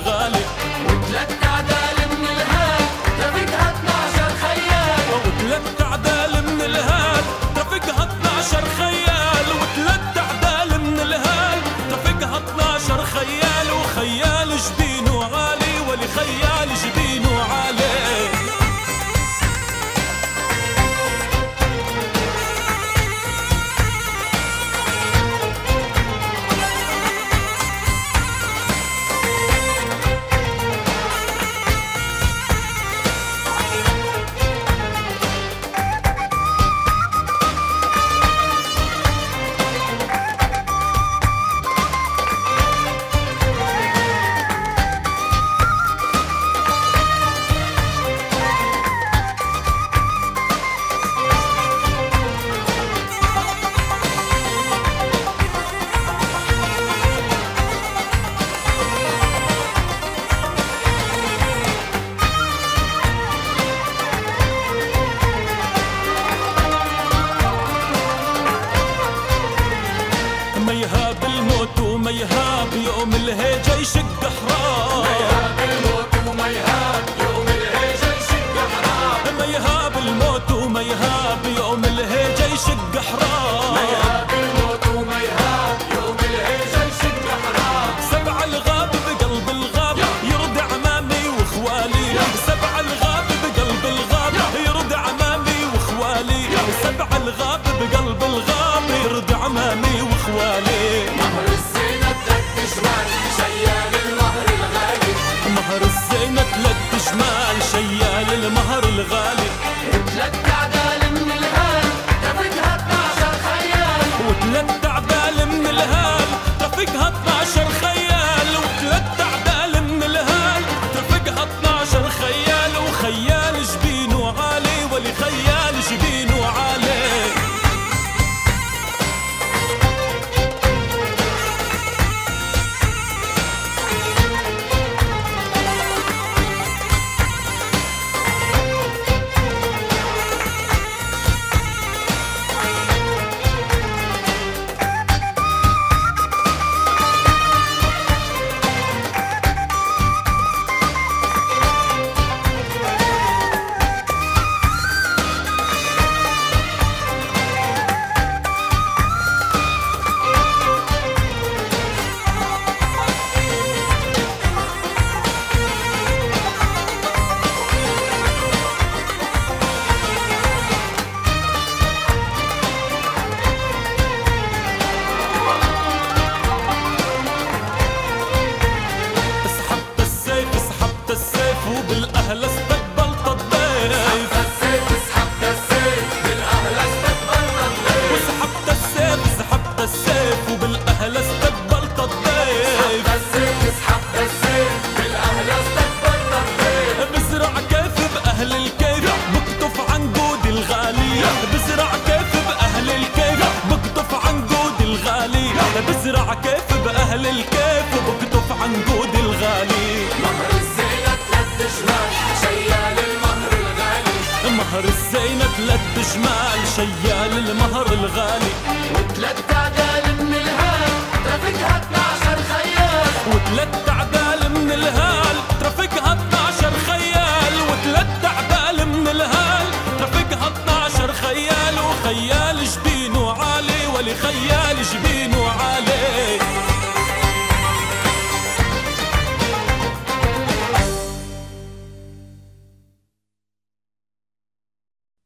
الغالي، وثلاث تعدال من الهال رافقها 12 خيال، وثلاث تعدال من الهال رافقها 12 خيال، وثلاث تعدال من الهال رافقها 12 خيال، وخيال جبينه عالي ولخيال جبينه عالي. ما يهاب الموت وما يهاب يوم الهيجة يشق حرام، ما يهاب الموت وما يهاب يوم الهيجة يشق حرام، ما يهاب الموت وما يهاب يوم الهيجة يشق حرام، ما يهاب الموت وما يهاب يوم الهيجة يشق حرام. سبع الغاب بقلب الغاب يرد عمامي واخوالي، سبع الغاب بقلب الغاب يرد عمامي واخوالي، سبع الغاب بقلب الغاب يرد عمامي واخوالي. مهر الزينة 3 جمال شيال المهر الغالي، مهر الزينة 3 جمال شيال المهر الغالي، وثلاث تعدال من الهال رافقها 12 خيال، وثلاث تعدال من الهال رافقها 12 خيال، وثلاث تعدال من الهال رافقها 12 خيال، وخيال جبينه عالي ولخيال جبينه عالي. سحبت السيف سحبت السيف وبالاهل استقبلت الضيف، السيف سحبت السيف بالاهل استقبلت الضيف، وسحبت السيف سحبت السيف وبالاهل استقبلت الضيف، السيف سحبت السيف بالاهل استقبلت الضيف، بزرع كيف باهل الكيف بقطف عنقود الغالي، بزرع كيف باهل الكيف بقطف عنقود الغالي، بزرع كيف باهل الكيف بقطف عنقود الغالي. مهر الزينة 3 جمال شيال المهر الغالي، مهر الزينة 3 جمال شيال المهر الغالي، وثلاث تعدال